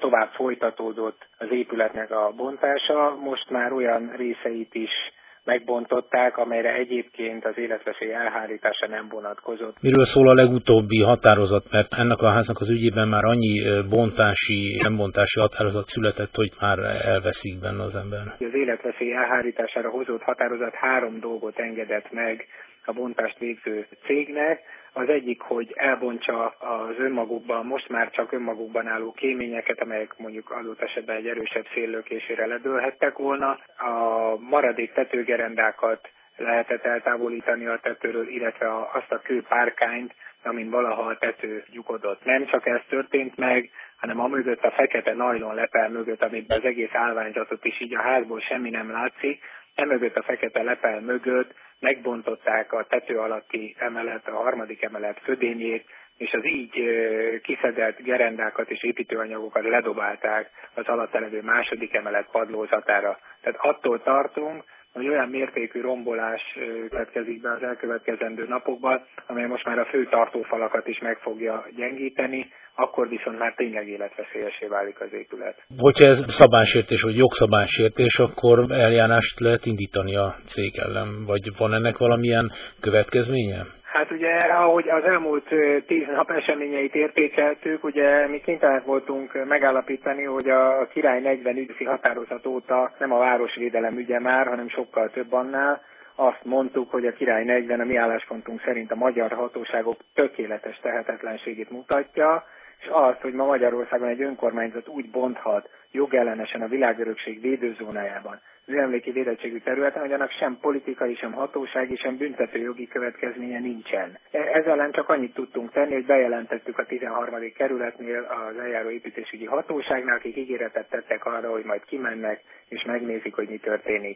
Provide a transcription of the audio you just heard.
tovább folytatódott az épületnek a bontása, most már olyan részeit is megbontották, amelyre egyébként az életveszély elhárítása nem vonatkozott. Miről szól a legutóbbi határozat, mert ennek a háznak az ügyében már annyi nem bontási határozat született, hogy már elveszik benne az ember. Az életveszély elhárítására hozott határozat 3 dolgot engedett meg a bontást végző cégnek. Az egyik, hogy elbontsa az önmagukban, most már csak önmagukban álló kéményeket, amelyek mondjuk adott esetben egy erősebb széllökésére ledőlhettek volna. A maradék tetőgerendákat lehetett eltávolítani a tetőről, illetve azt a kőpárkányt, amin valaha a tető lyukodott. Nem csak ez történt meg, hanem amögött a fekete najlon lepel mögött, amiben az egész állványzatot is így a házból semmi nem látszik, emögött a fekete lepel mögött megbontották a tető alatti emelet, a 3. emelet födényét, és az így kiszedett gerendákat és építőanyagokat ledobálták az alatt levő 2. emelet padlózatára. Tehát attól tartunk, hogy olyan mértékű rombolás következik be az elkövetkezendő napokban, amely most már a fő tartófalakat is meg fogja gyengíteni, akkor viszont már tényleg életveszélyessé válik az épület. Hogyha ez szabálysértés vagy jogszabálysértés, akkor eljárást lehet indítani a cég ellen, vagy van ennek valamilyen következménye? Hát ugye, ahogy az elmúlt 10 nap eseményeit értékeltük, ugye mi kénytelenek voltunk megállapítani, hogy a Király 40 ügyészi határozat óta nem a városvédelem ügye már, hanem sokkal több annál. Azt mondtuk, hogy a Király 40 a mi álláspontunk szerint a magyar hatóságok tökéletes tehetetlenségét mutatja, és azt, hogy ma Magyarországon egy önkormányzat úgy bonthat jogellenesen a világörökség védőzónájában, az emléki védettségű területen, hogy annak sem politikai, sem hatósági, sem büntetőjogi következménye nincsen. Ezzel ellen csak annyit tudtunk tenni, hogy bejelentettük a 13. kerületnél az eljáró építésügyi hatóságnál, akik ígéretet tettek arra, hogy majd kimennek és megnézik, hogy mi történik.